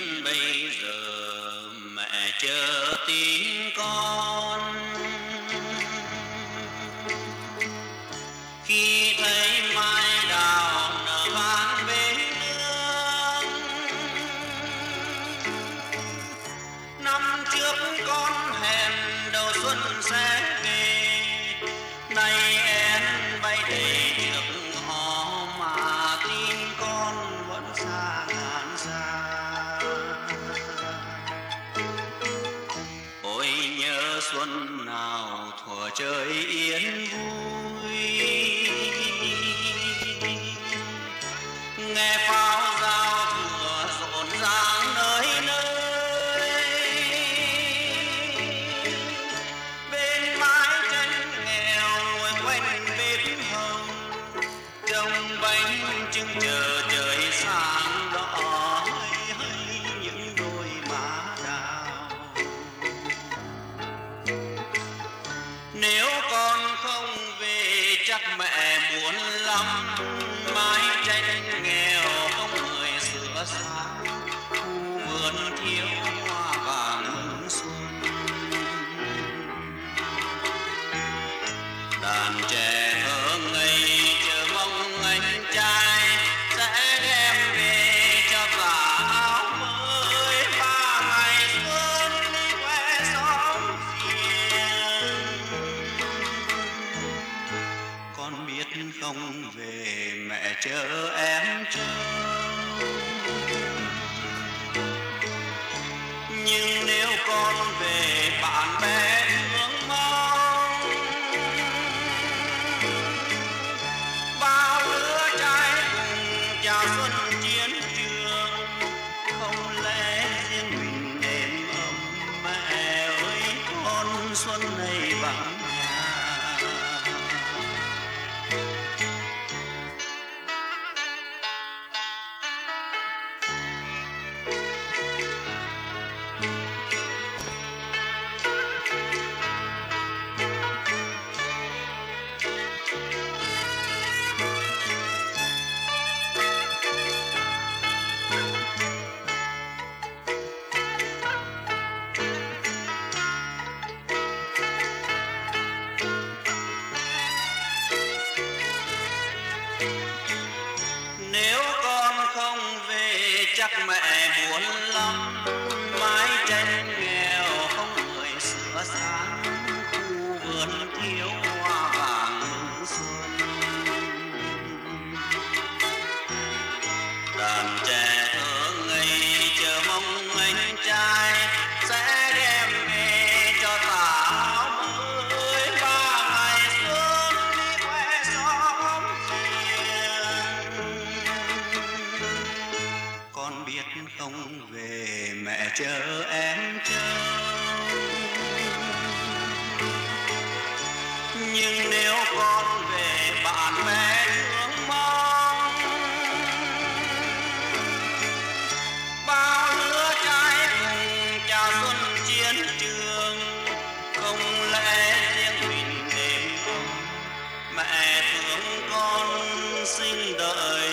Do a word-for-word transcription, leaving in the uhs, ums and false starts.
đến bây giờ mẹ chờ tin con. Khi thấy mai đào nở vàng bên nương, năm trước con hẹn đầu xuân sẽ về, nay em bay đầy trước họ mà tin con vẫn xa ngàn xa. Ôi nhớ xuân nào thuở trời yên vui, nghe pháo giao thừa rộn ràng nơi nơi. Bên mái tranh nghèo ngồi quanh bếp hồng, trông bánh trưng chờ trời sáng đỏ hay hay những đôi má đào. Nếu con không về chắc mẹ buồn lắm, mái tranh nghèo không người sửa sang, khu vườn thiếu hoa vàng mừng xuân. Đàn trẻ thơ ngây chờ mong anh trai sẽ đem về cho cả áo mới, ba ngày xuân đi quê xóm riêng. Con biết không về mẹ chờ em trông, nhưng nếu con về bạn bè thương mong. Bao lứa trai cùng chào xuân chiến trường, không lẽ riêng mình êm ấm. Mẹ ơi con xuân này vắng nhà. Nếu con không về chắc mẹ buồn lắm, mái tranh nghèo không người sửa sang, khu vườn thiếu hoa vàng mừng xuân. Đàn trẻ thơ ngây chờ mong anh trai sẽ đem về cho tà áo mới, ba ngày xuân đi quê xóm riêng. Con biết không về mẹ chờ em trông, nhưng nếu con về bạn bè thương mong. Bao lứa trai cùng chào xuân chiến trường, không lẽ riêng mình đêm ấm. Mẹ thương con sinh đợi